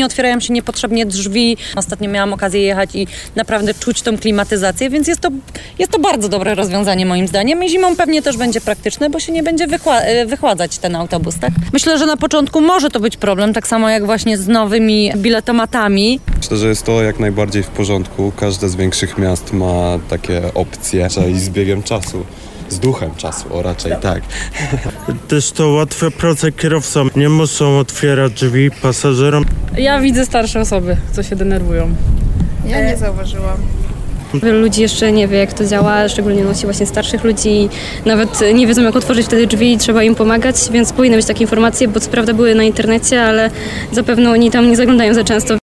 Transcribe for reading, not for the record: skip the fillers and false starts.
nie otwierają się niepotrzebnie drzwi. Ostatnio miałam okazję jechać i naprawdę czuć tą klimatyzację, więc jest to bardzo dobre rozwiązanie moim zdaniem i zimą pewnie też będzie praktyczne, bo się nie będzie wychładzać ten autobus, tak? Myślę, że na początku może to być problem, tak samo jak właśnie z nowymi biletomatami. Myślę, że jest to jak najbardziej w porządku. Każde z większych miast ma takie opcje. I z biegiem czasu, z duchem czasu, raczej tak. Też to łatwe prace kierowcom. Nie muszą otwierać drzwi pasażerom. Ja widzę starsze osoby, co się denerwują. Ja nie zauważyłam. Wielu ludzi jeszcze nie wie, jak to działa, szczególnie właśnie starszych ludzi. Nawet nie wiedzą, jak otworzyć wtedy drzwi i trzeba im pomagać, więc powinny być takie informacje, bo co prawda były na internecie, ale zapewne oni tam nie zaglądają za często.